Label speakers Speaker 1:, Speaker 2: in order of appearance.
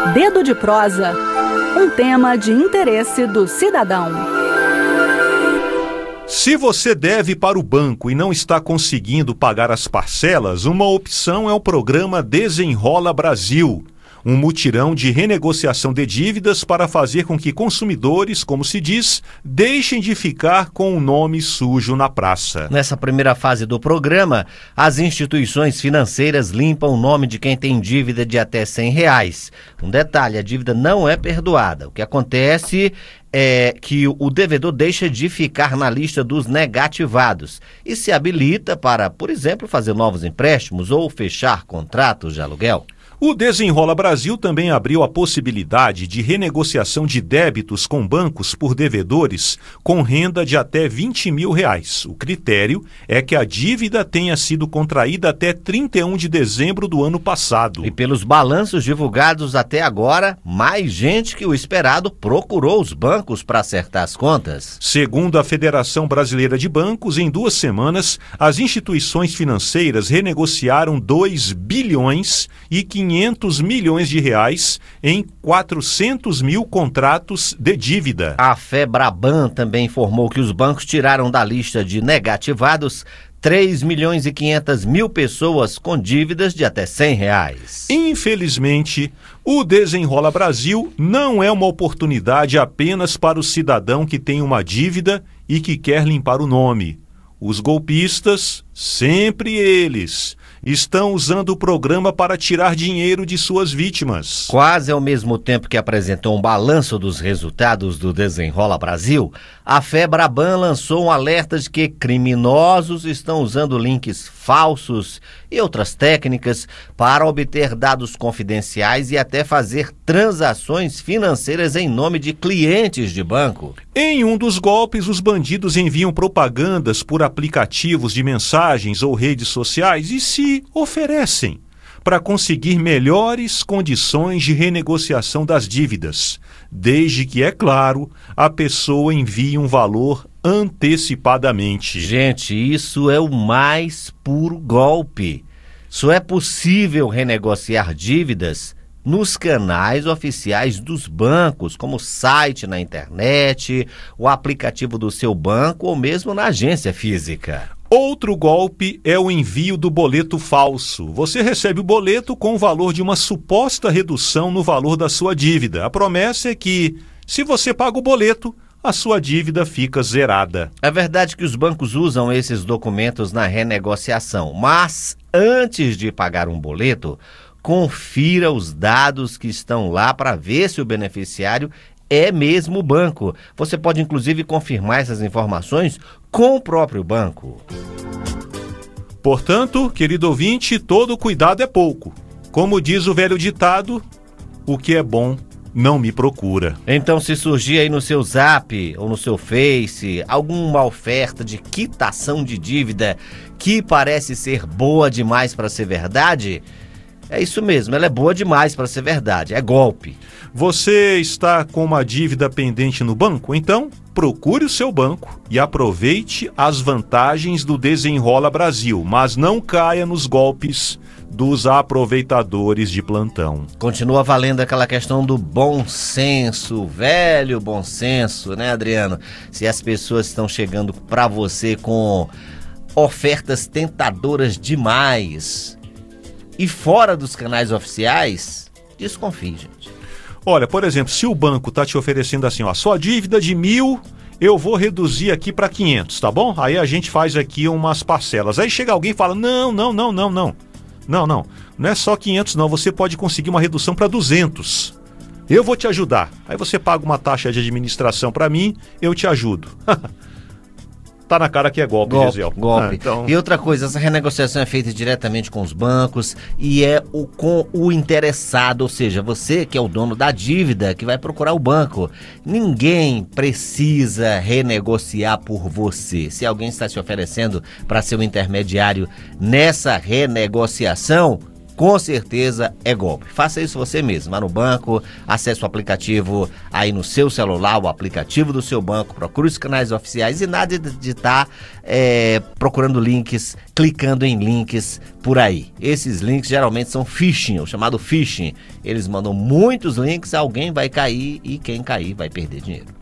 Speaker 1: Dedo de prosa. Um tema de interesse do cidadão.
Speaker 2: Se você deve para o banco e não está conseguindo pagar as parcelas, uma opção é o programa Desenrola Brasil, um mutirão de renegociação de dívidas para fazer com que consumidores, como se diz, deixem de ficar com o nome sujo na praça.
Speaker 3: Nessa primeira fase do programa, as instituições financeiras limpam o nome de quem tem dívida de até R$100. Um detalhe, a dívida não é perdoada. O que acontece é que o devedor deixa de ficar na lista dos negativados e se habilita para, por exemplo, fazer novos empréstimos ou fechar contratos de aluguel.
Speaker 2: O Desenrola Brasil também abriu a possibilidade de renegociação de débitos com bancos por devedores com renda de até R$20 mil. O critério é que a dívida tenha sido contraída até 31 de dezembro do ano passado.
Speaker 3: E pelos balanços divulgados até agora, mais gente que o esperado procurou os bancos para acertar as contas.
Speaker 2: Segundo a Federação Brasileira de Bancos, em 2 semanas, as instituições financeiras renegociaram 2 bilhões e 500 milhões de reais em 400 mil contratos de dívida.
Speaker 3: A Febraban também informou que os bancos tiraram da lista de negativados 3 milhões e 500 mil pessoas com dívidas de até R$100.
Speaker 2: Infelizmente, o Desenrola Brasil não é uma oportunidade apenas para o cidadão que tem uma dívida e que quer limpar o nome. Os golpistas, sempre eles, estão usando o programa para tirar dinheiro de suas vítimas.
Speaker 3: Quase ao mesmo tempo que apresentou um balanço dos resultados do Desenrola Brasil, a Febraban lançou um alerta de que criminosos estão usando links falsos e outras técnicas para obter dados confidenciais e até fazer transações financeiras em nome de clientes de banco.
Speaker 2: Em um dos golpes, os bandidos enviam propagandas por aplicativos de mensagens ou redes sociais e se oferecem para conseguir melhores condições de renegociação das dívidas, desde que, é claro, a pessoa envie um valor antecipadamente.
Speaker 3: Gente, isso é o mais puro golpe. Só é possível renegociar dívidas nos canais oficiais dos bancos, como o site na internet, o aplicativo do seu banco ou mesmo na agência física.
Speaker 2: Outro golpe é o envio do boleto falso. Você recebe o boleto com o valor de uma suposta redução no valor da sua dívida. A promessa é que, se você paga o boleto, a sua dívida fica zerada.
Speaker 3: É verdade que os bancos usam esses documentos na renegociação, mas antes de pagar um boleto, confira os dados que estão lá para ver se o beneficiário é mesmo o banco. Você pode, inclusive, confirmar essas informações com o próprio banco.
Speaker 2: Portanto, querido ouvinte, todo cuidado é pouco. Como diz o velho ditado, o que é bom não me procura.
Speaker 3: Então, se surgir aí no seu Zap ou no seu Face alguma oferta de quitação de dívida que parece ser boa demais para ser verdade, é isso mesmo, ela é boa demais para ser verdade, é golpe.
Speaker 2: Você está com uma dívida pendente no banco? Então, procure o seu banco e aproveite as vantagens do Desenrola Brasil, mas não caia nos golpes dos aproveitadores de plantão.
Speaker 3: Continua valendo aquela questão do bom senso, velho bom senso, né, Adriano? Se as pessoas estão chegando para você com ofertas tentadoras demais e fora dos canais oficiais, desconfie, gente.
Speaker 2: Olha, por exemplo, se o banco está te oferecendo assim, ó, sua dívida de 1.000, eu vou reduzir aqui para 500, tá bom? Aí a gente faz aqui umas parcelas. Aí chega alguém e fala, não é só 500 não, você pode conseguir uma redução para 200. Eu vou te ajudar. Aí você paga uma taxa de administração para mim, eu te ajudo. Tá na cara que é golpe, Gisele.
Speaker 3: Golpe. Então... E outra coisa, essa renegociação é feita diretamente com os bancos e é com o interessado, ou seja, você que é o dono da dívida que vai procurar o banco. Ninguém precisa renegociar por você. Se alguém está se oferecendo para ser um intermediário nessa renegociação, com certeza é golpe. Faça isso você mesmo, vá no banco, acesse o aplicativo aí no seu celular, o aplicativo do seu banco, procure os canais oficiais e nada de estar procurando links, clicando em links por aí. Esses links geralmente são phishing, o chamado phishing. Eles mandam muitos links, alguém vai cair e quem cair vai perder dinheiro.